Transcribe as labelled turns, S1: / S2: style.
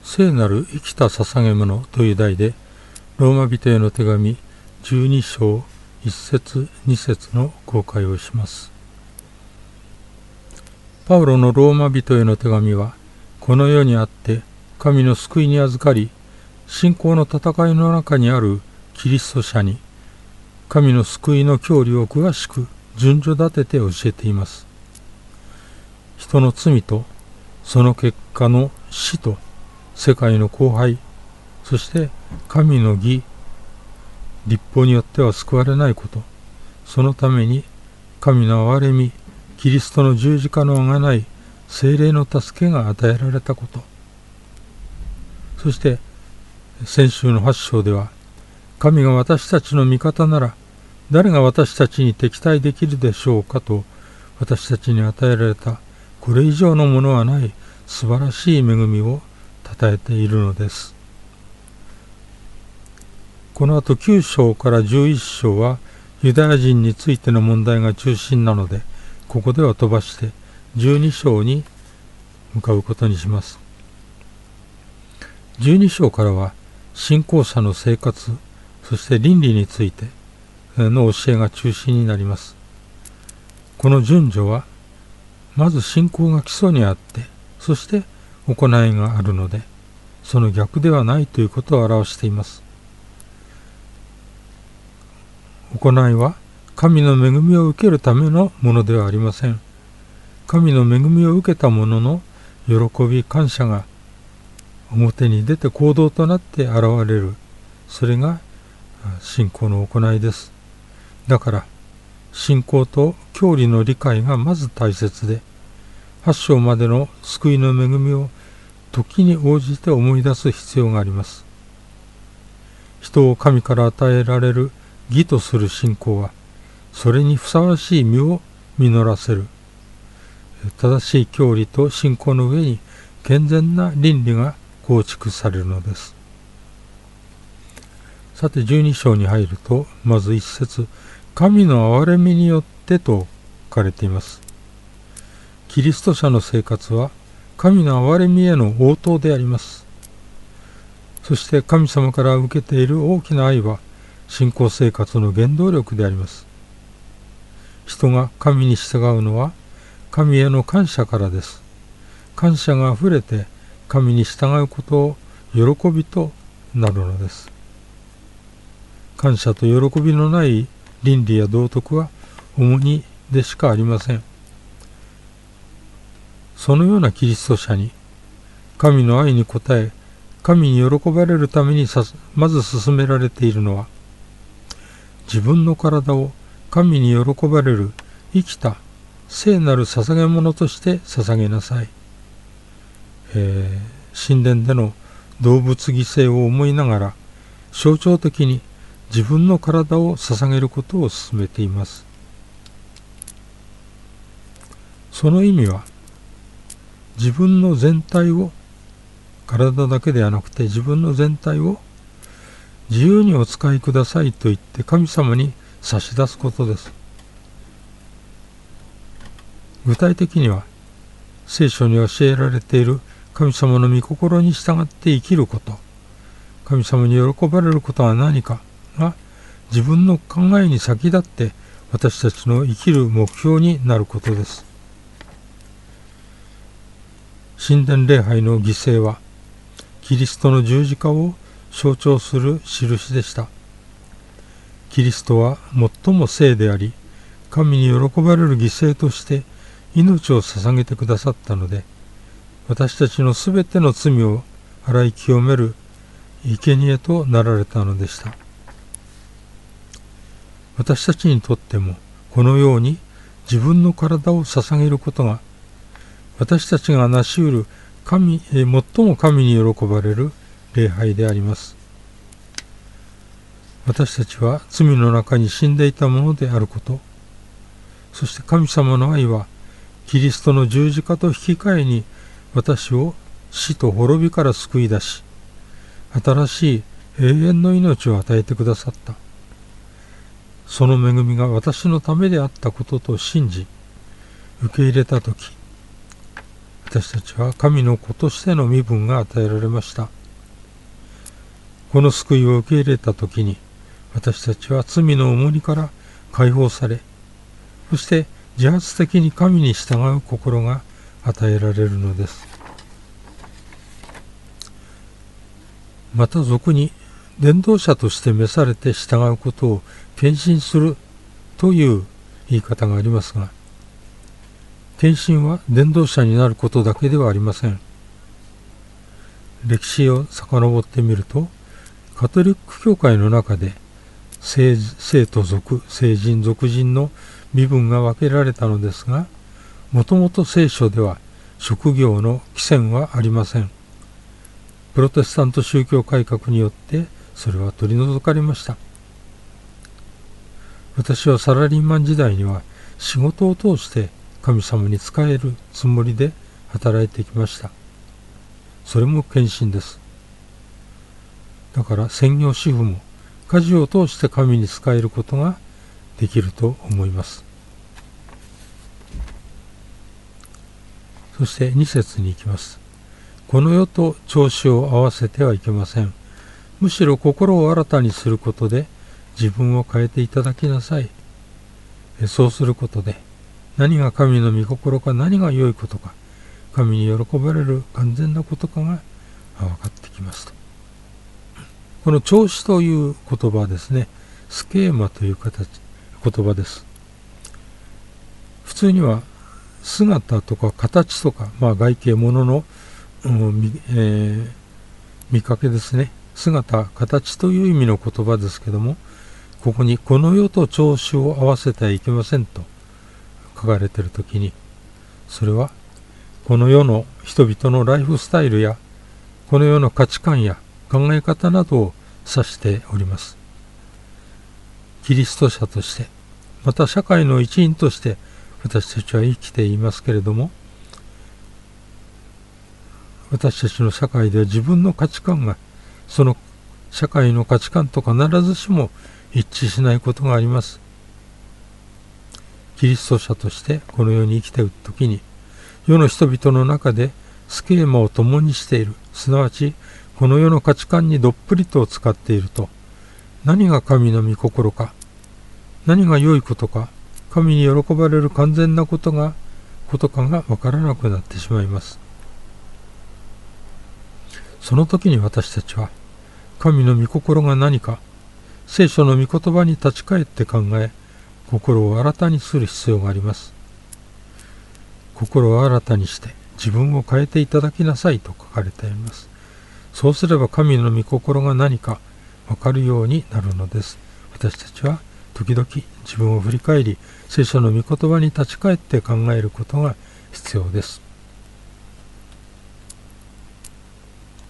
S1: 聖なる生きた捧げ物という題で、ローマ人への手紙12章1節2節の公開をします。パウロのローマ人への手紙は、この世にあって神の救いに預かり、信仰の戦いの中にあるキリスト者に、神の救いの教理を詳しく順序立てて教えています。人の罪と、その結果の死と、世界の荒廃、そして神の義、律法によっては救われないこと、そのために神の憐れみ、キリストの十字架の贖い、聖霊の助けが与えられたこと、そして先週の8章では、神が私たちの味方なら誰が私たちに敵対できるでしょうかと、私たちに与えられたこれ以上のものはない素晴らしい恵みを称えているのです。この後9章から11章はユダヤ人についての問題が中心なので、ここでは飛ばして12章に向かうことにします。12章からは信仰者の生活、そして倫理についての教えが中心になります。この順序は、まず信仰が基礎にあって、そして行いがあるので、その逆ではないということを表しています。行いは神の恵みを受けるためのものではありません。神の恵みを受けた者の喜び、感謝が表に出て行動となって現れる。それが信仰の行いです。だから、信仰と教理の理解がまず大切で、8章までの救いの恵みを時に応じて思い出す必要があります。人を神から与えられる義とする信仰は、それにふさわしい実を実らせる。正しい教理と信仰の上に健全な倫理が構築されるのです。さて12章に入ると、まず一節、神の憐れみによってと書かれています。キリスト者の生活は神の憐れみへの応答であります。そして神様から受けている大きな愛は信仰生活の原動力であります。人が神に従うのは神への感謝からです。感謝があふれて神に従うことを喜びとなるのです。感謝と喜びのない倫理や道徳は重荷でしかありません。そのようなキリスト者に神の愛に応え、神に喜ばれるためにまず進められているのは、自分の体を神に喜ばれる生きた聖なる捧げ物として捧げなさい。神殿での動物犠牲を思いながら象徴的に自分の体を捧げることを勧めています。その意味は、自分の全体を、体だけではなくて自分の全体を自由にお使いくださいと言って神様に差し出すことです。具体的には、聖書に教えられている神様の御心に従って生きること、神様に喜ばれることは何かが自分の考えに先立って私たちの生きる目標になることです。神殿礼拝の犠牲はキリストの十字架を象徴する印でした。キリストは最も聖であり、神に喜ばれる犠牲として命を捧げてくださったので、私たちのすべての罪を洗い清める生贄となられたのでした。私たちにとってもこのように自分の体を捧げることが、私たちが成し得る最も神に喜ばれる礼拝であります。私たちは罪の中に死んでいたものであること、そして神様の愛はキリストの十字架と引き換えに私を死と滅びから救い出し、新しい永遠の命を与えてくださった。その恵みが私のためであったことと信じ、受け入れたとき、 私たちは神の子としての身分が与えられました。この救いを受け入れたときに、私たちは罪の重荷から解放され、そして自発的に神に従う心が与えられるのです。また俗に伝道者として召されて従うことを献身するという言い方がありますが、献身は伝道者になることだけではありません。歴史を遡ってみると、カトリック教会の中で聖と俗、聖人、俗人の身分が分けられたのですが、もともと聖書では職業の規制はありません。プロテスタント宗教改革によってそれは取り除かれました。私はサラリーマン時代には仕事を通して神様に仕えるつもりで働いてきました。それも献身です。だから専業主婦も家事を通して神に仕えることができると思います。そして2節に行きます。この世と調子を合わせてはいけません。むしろ心を新たにすることで自分を変えていただきなさい。そうすることで何が神の御心か、何が良いことか、神に喜ばれる完全なことかが分かってきますと。この調子という言葉はですね、スケーマという言葉です。普通には姿とか形とか、外形物の、見かけですね。姿、形という意味の言葉ですけども、ここにこの世と調子を合わせてはいけませんと書かれているときに、それはこの世の人々のライフスタイルやこの世の価値観や考え方などを指しております。キリスト者として、また社会の一員として私たちは生きていますけれども、私たちの社会では自分の価値観がその社会の価値観と必ずしも一致しないことがあります。キリスト者としてこの世に生きているときに、世の人々の中でスケーマを共にしている、すなわちこの世の価値観にどっぷりと使っていると、何が神の御心か、何が良いことか、神に喜ばれる完全なことかがわからなくなってしまいます。その時に私たちは神の御心が何か、聖書の御言葉に立ち返って考え、心を新たにする必要があります。心を新たにして自分を変えていただきなさいと書かれています。そうすれば神の御心が何か分かるようになるのです。私たちは時々自分を振り返り、聖書の御言葉に立ち返って考えることが必要です。